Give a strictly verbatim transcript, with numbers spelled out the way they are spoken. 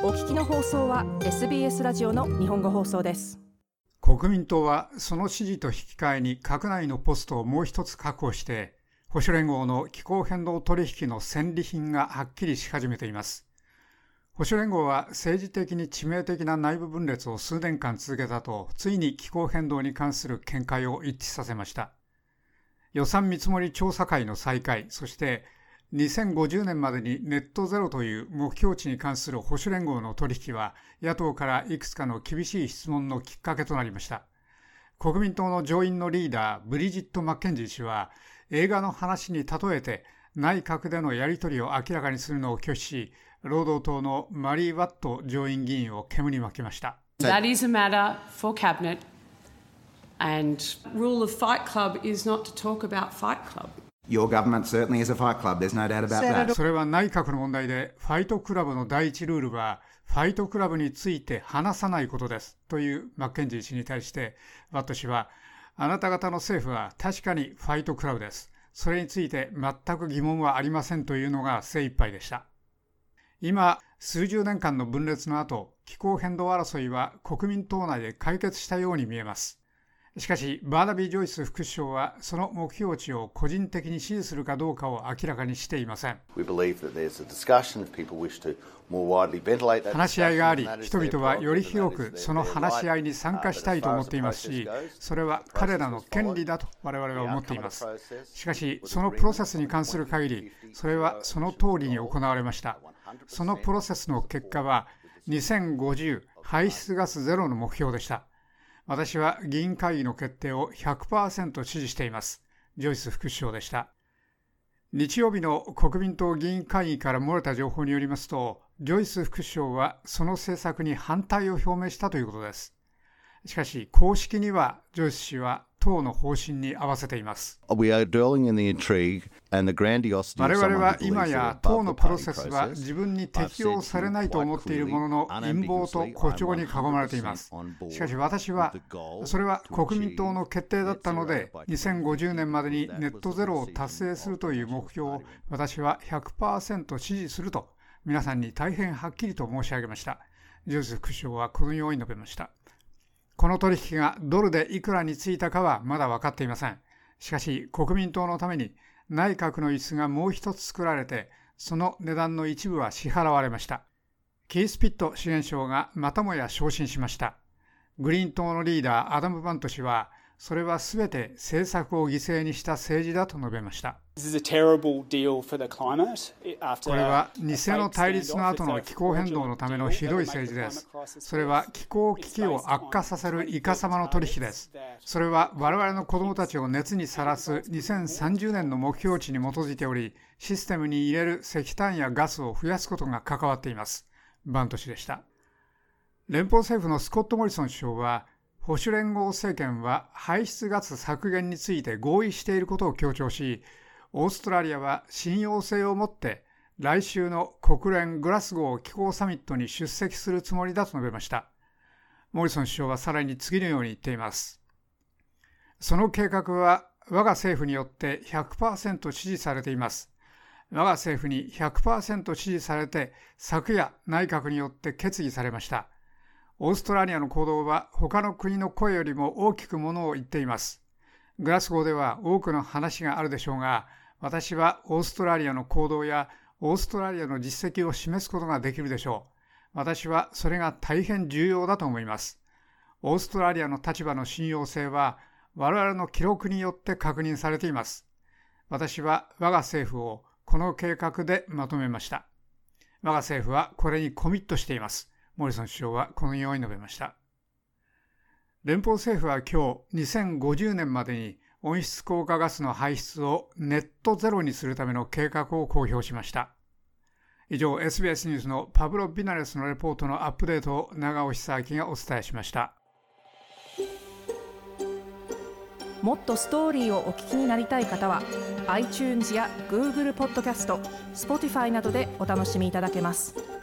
お聞きの放送は エスビーエス ラジオの日本語放送です。 国民党はその支持と引き換えに閣内のポストをもう一つ確保して、保守連合の気候変動取引の戦利品がはっきりし始めています。保守連合は政治的に致命的な内部分裂を数年間続けたと、ついに気候変動に関する見解を一致させました。予算見積もり調査会の再開、そしてにせんごじゅうねんまでにネットゼロという目標値に関する保守連合の取引は、野党からいくつかの厳しい質問のきっかけとなりました。国民党の上院のリーダー、ブリジット・マッケンジー氏は、映画の話に例えて内閣でのやり取りを明らかにするのを拒否し、労働党のマリー・ワット上院議員を煙に巻きました。 That is a matter for cabinet, and rule of Fight Club is not to talk about Fight Club.Your government certainly is a fight club. There's no doubt about that. それは内閣の問題で、ファイトクラブの第一ルールは、ファイトクラブについて話さないことですというマッケンジー氏に対して、ワット氏は、あなた方の政府は確かにファイトクラブです。それについて全く疑問はありませんというのが精一杯でした。今、数十年間の分裂の後、気候変動争いは国民党内で解決したように見えます。しかし、バーナビー・ジョイス副首相はその目標値を個人的に支持するかどうかを明らかにしていません。話し合いがあり、人々はより広くその話し合いに参加したいと思っていますし、それは彼らの権利だと我々は思っています。しかし、そのプロセスに関する限り、それはその通りに行われました。そのプロセスの結果は、にせんごじゅう排出ガスゼロの目標でした。私は議員会議の決定を ひゃくパーセント 支持しています。ジョイス副首相でした。日曜日の国民党議員会議から漏れた情報によりますと、ジョイス副首相はその政策に反対を表明したということです。しかし、公式にはジョイス氏は党の方針に合わせています。我々は今や党のプロセスは自分に適用されないと思っているものの陰謀と誇張に囲まれています。しかし私は、それは国民党の決定だったので、にせんごじゅうねんまでにネットゼロを達成するという目標を私は ひゃくパーセント 支持すると皆さんに大変はっきりと申し上げました。ジョイス副首相はこのように述べました。この取引がドルでいくらについたかはまだ分かっていません。しかし国民党のために内閣の椅子がもう一つ作られて、その値段の一部は支払われました。キース・ピット資源相がまたもや昇進しました。グリーン党のリーダーアダム・バント氏は、それはすべて政策を犠牲にした政治だと述べました。これは偽の対立の後の気候変動のためのひどい政治です。それは気候危機を悪化させるイカサマの取引です。それは我々の子どもたちを熱にさらすにせんさんじゅうねんの目標値に基づいており、システムに入れる石炭やガスを増やすことが関わっています。バント氏でした。連邦政府のスコット・モリソン首相は、保守連合政権は排出ガス削減について合意していることを強調し、オーストラリアは信用性を持って来週の国連グラスゴー気候サミットに出席するつもりだと述べました。モリソン首相はさらに次のように言っています。その計画は我が政府によって ひゃくパーセント 支持されています。我が政府に ひゃくパーセント 支持されて、昨夜内閣によって決議されました。オーストラリアの行動は他の国の声よりも大きくものを言っています。グラスゴーでは多くの話があるでしょうが、私はオーストラリアの行動やオーストラリアの実績を示すことができるでしょう。私はそれが大変重要だと思います。オーストラリアの立場の信用性は我々の記録によって確認されています。私は我が政府をこの計画でまとめました。我が政府はこれにコミットしています。モリソン首相はこのように述べました。連邦政府は今日にせんごじゅうねんまでに温室効果ガスの排出をネットゼロにするための計画を公表しました。以上 エスビーエス ニュースのパブロ・ビナレスのレポートのアップデートを長尾久明がお伝えしました。 もっとストーリーをお聞きになりたい方は iTunes や Google ポッドキャスト、Spotify などでお楽しみいただけます。